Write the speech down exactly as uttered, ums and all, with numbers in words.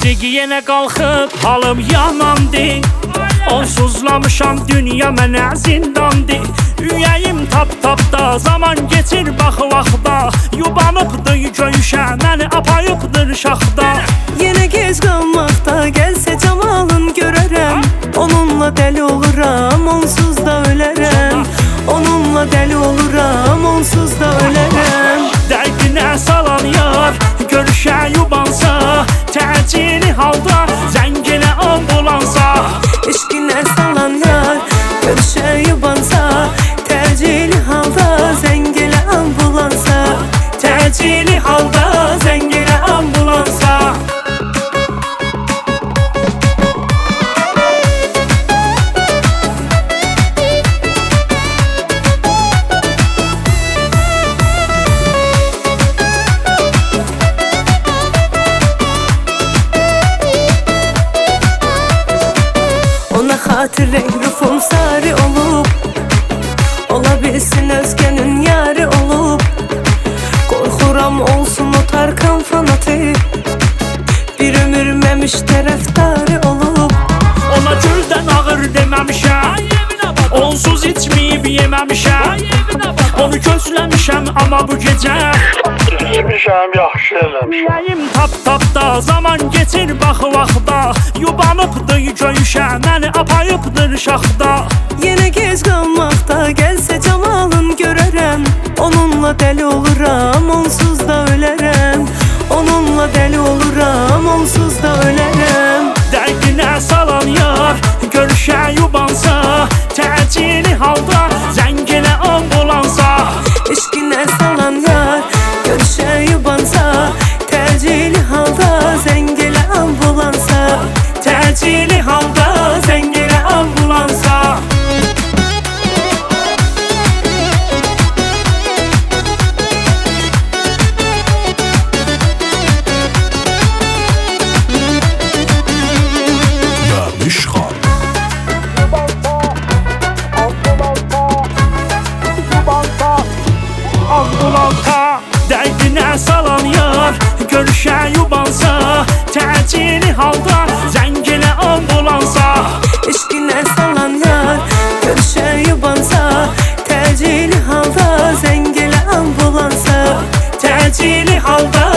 Təzyiq yenə qalxıb, halım yamandır. Onsuzlamışam, dünya mənə zindandır. Ürəyim tap-tapda, zaman geçir bax-vaxda. Yubanıbdır göyüşə, məni apayıbdır şaxda. Yenə gec qalmaqda, gəlsə camalın görərəm. Onunla dəli oluram, onsuz da ölərəm. Onunla dəli oluram, onsuz da ölərəm. Dərdinə salan yar, görüşə yubansa. Təcili halda, zənginə ambulansa. Eşqinə salan yar, görüşə yubansa. Təcili halda, zənginə ambulansa. Təcili halda, zənginə ambulansa. Xatir rəhrufum sarı olub, ola bilsin özgənin yarı olub. Qorxuram olsun o Tarkan fanatı, bir ömür məmiş tərəfdarı olub. Ona güldən ağır deməmişəm, onsuz içməyib yeməmişəm. Onu gözləmişəm, amma bu gecə İçmişəm, yaxşı eləmişəm. Ürəyim tap-tapda, zaman geçir bax-vaxda. Yubanıbdır göyüşə, məni apayıbdır şaxda. Yenə gec qalmaqda, gəlsə camalın görərəm. Onunla dəli oluram, onsuz da ölərəm. Onunla dəli oluram, onsuz da ölərəm. Dərdinə salan yar, görüşə yubansa. Təcili halda, zənginə ambulansa. Eşqinə salan yar, görüşə yubansa. Təcili halda, zənginə ambulansa. Təcili halda, zənginə ambulansa. Müşxan Ambulansa, dərdinə salan yar, görüşə yubansa. Təcili halda, zənginə ambulansa. Eşqinə salan yar, görüşə yubansa. Təcili halda, zənginə ambulansa. Təcili halda,